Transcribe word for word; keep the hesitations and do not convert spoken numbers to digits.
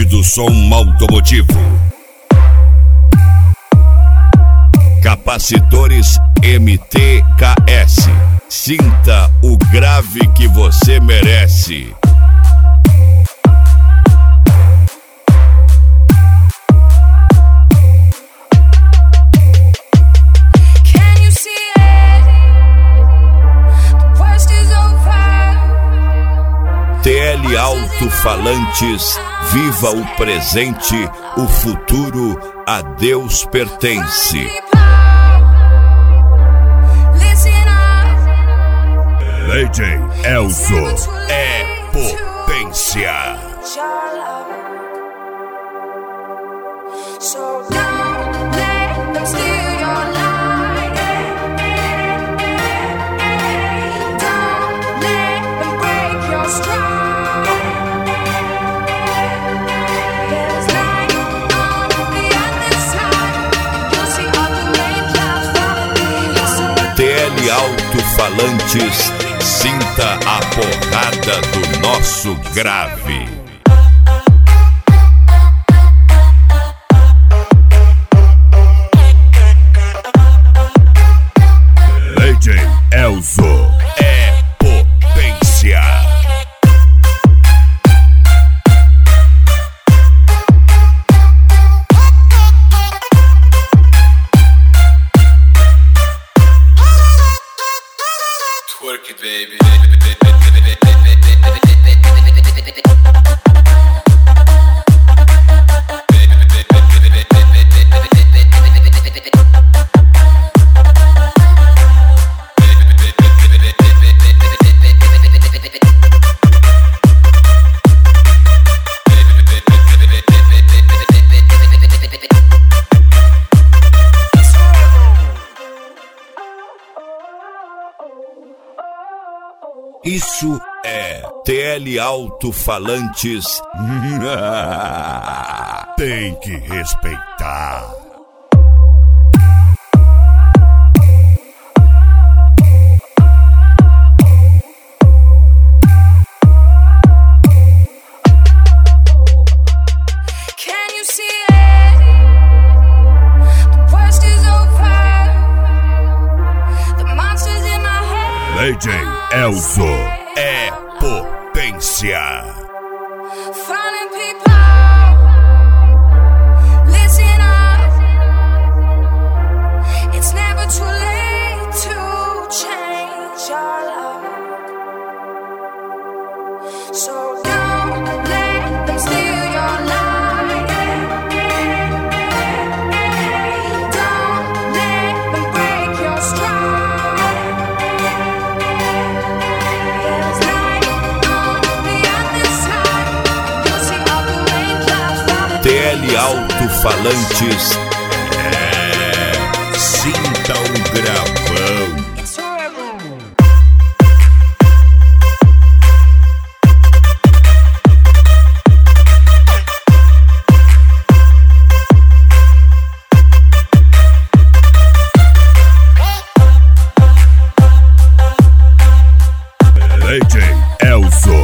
gigante do som automotivo. Capacitores M T K S. Sinta o grave que você merece. T L Alto-Falantes, viva o presente, o futuro a Deus pertence. Lady Elzo é potência. T L Alto-Falantes, sinta a porrada do nosso grave. Lady Elzo é potência. Work it, baby. Isso é T L Alto-Falantes. Tem que respeitar. Lady Elzo é potência. T L Alto-Falantes, é, sinta o gravão. Lady Elzo